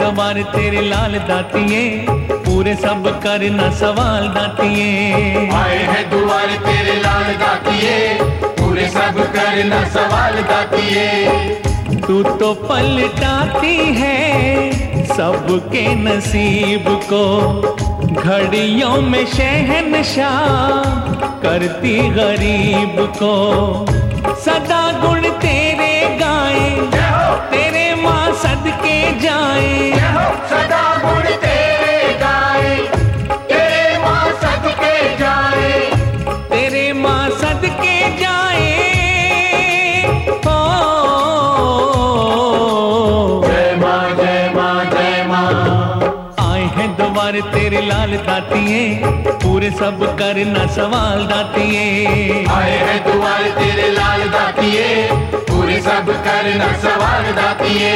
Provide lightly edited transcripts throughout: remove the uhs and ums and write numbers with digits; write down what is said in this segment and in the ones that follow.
द्वार तेरे लाल दातिए, पूरे सब करना सवाल दातिए। आए हैं द्वार तेरे लाल दातिए, पूरे सब करना सवाल दातिए। तू तो पलटाती है सबके नसीब को, घड़ियों में शहंशाह करती गरीब को। सदा गुण तेरे गाए, तेरे माँ सदके जाए। सदा गुण तेरे गाए, तेरे माँ सदके जाए। तेरे माँ सदके जाए। हो जय माँ जय माँ जय माँ। आए हैं द्वार तेरे लाल दातिए, पूरे सब करना सवाल दातिए। आए हैं द्वार तेरे लाल दातिए, पूरे सब करना सवाल दातिए।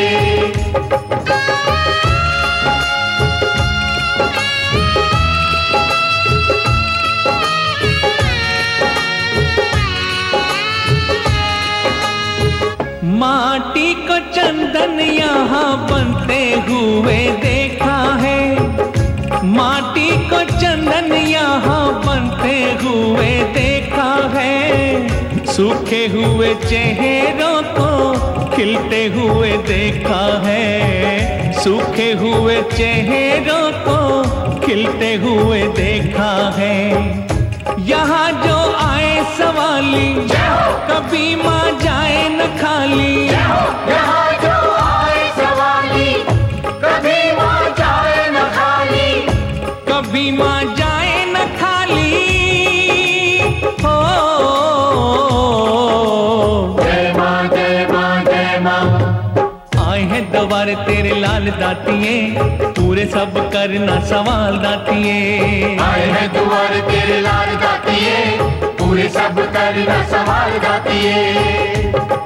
माटी को चंदन यहाँ बनते हुए देखा है, माटी को चंदन यहाँ बनते हुए देखा है। सूखे हुए चेहरों को खिलते हुए देखा है, सूखे हुए चेहरों को खिलते हुए देखा है। यहाँ जो आए सवाली, कभी माँ जाए न खाली। यहाँ जो आए सवाली, कभी माँ जाए न खाली। कभी माँ जाए न खाली। हो जय माँ जय माँ जय माँ। आए हैं द्वार तेरे लाल दातिए, पूरे सब करना सवाल दातिए। आए हैं द्वार तेरे लाल दातिए, पूरे सब करना सवाल दातिए।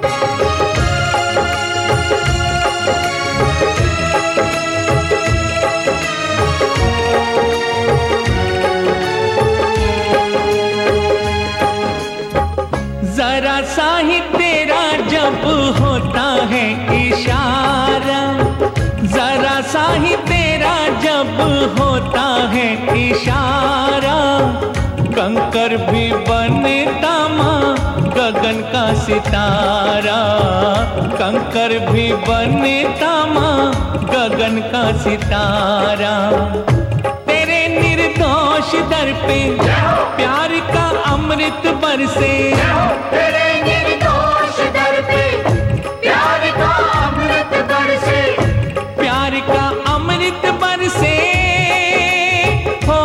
जरा सा ही तेरा जब होता है इशारा, जरा सा ही तेरा जब होता है इशारा। कंकर भी बनता माँ गगन का सितारा, कंकर भी बनता माँ गगन का सितारा। तेरे निर्दोष दर पे प्यार का अमृत बरसे। तेरे निर्दोष दर पे प्यार का अमृत बरसे। प्यार का अमृत बरसे। हो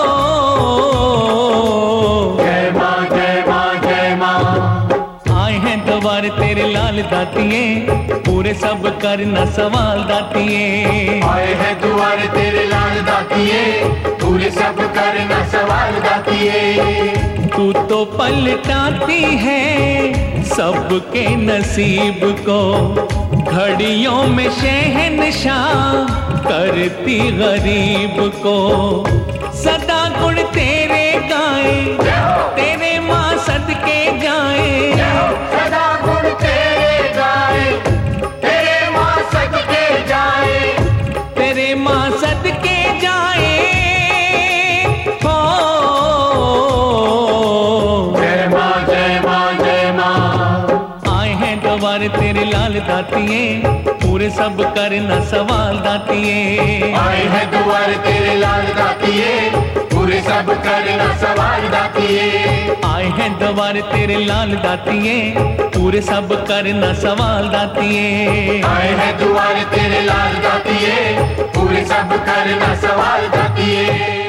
जय माँ जय माँ जय माँ। आए हैं द्वार तेरे लाल दातिए, पूरे सब करना सवाल दातिए। आए हैं द्वार तेरे लाल दातिए, पूरे सब करना सवाल दातिए। तू तो पलटाती है सबके नसीब को, घड़ियों में शहंशाह करती गरीब को। सदा गुण तेरे गाए, तेरे माँ सदके जाए। सदा गुण तेरे गाए, तेरे माँ सदके जाए। तेरे माँ सदके जाए। हो जय माँ जय माँ जय माँ। आए हैं द्वार तेरे लाल दातिए, पूरे सब करना सवाल दातिए। आए हैं द्वार तेरे लाल दातिए, पूरे सब करना सवाल दातिए। आए हैं द्वार तेरे लाल दातिए, पूरे सब करना सवाल दातिए। आए हैं द्वार तेरे लाल दातिए, पूरे सब करना सवाल दातिए।